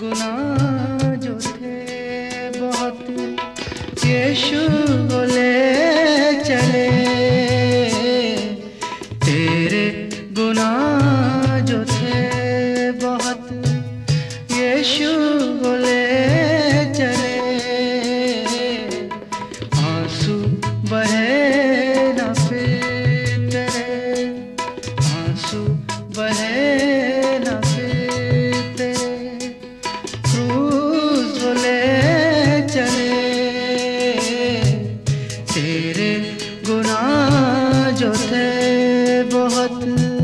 गुनाह जो थे बहुत, यीशु को ले चले। तेरे गुनाह जो थे बहुत, यीशु को ले चले। आंसू बहे न फिर तेरे, आंसू बहे न फिर तेरे, क्रूस को ले चले। तेरे गुनाह जो थे बहुत।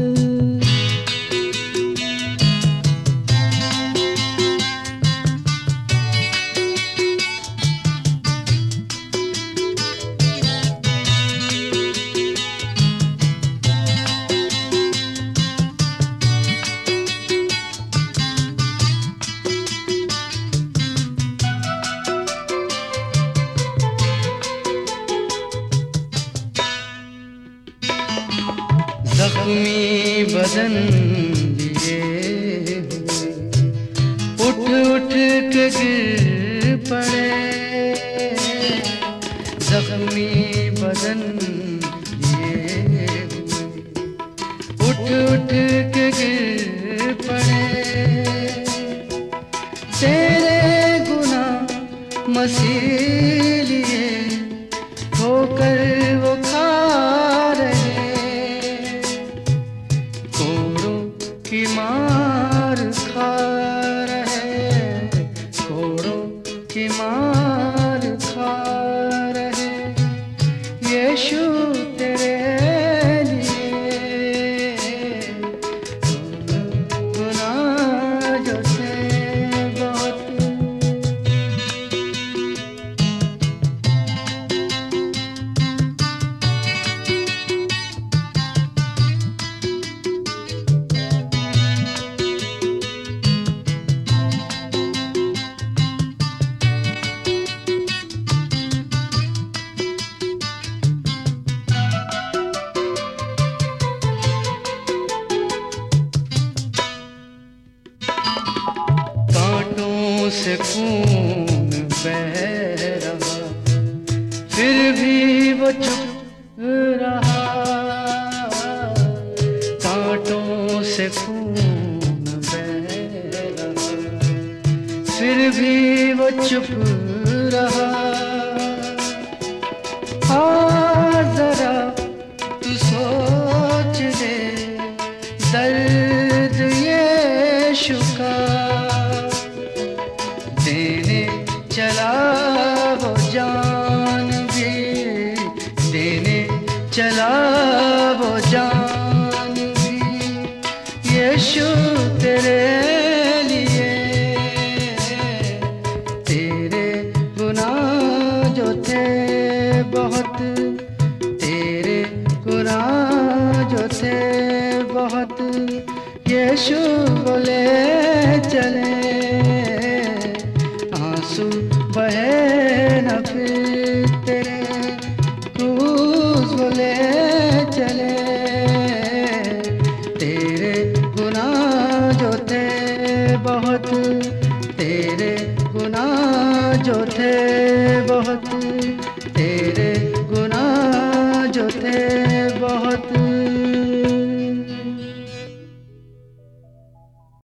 जख्मी बदन लिए हुए उठ उठ के गिर पड़े। जख्मी बदन लिए हुए उठ उठ के गिर पड़े। तेरे गुनाह मसीह लिए ठोकर वो खा रहे। की मार खा रहे, कोड़ों की मार खा रहे। यीशु तेरे लिए गुनाह जो थे बहुत। से खून बह रहा, फिर भी वो चुप रहा। कांटों से खून बह रहा, फिर भी वो चुप रहा। और जरा तू सोच ले दर्द यीशु का। देने चला वो जान भी, देने चला वो जान भी। यीशु तेरे लिए। तेरे गुनाह जो थे बहुत, तेरे गुनाह जो थे बहुत, यीशु को ले चले। आंसू बहे न फिर तेरे, क्रूस को ले चले। तेरे गुनाह जो थे बहुत, तेरे गुनाह जो थे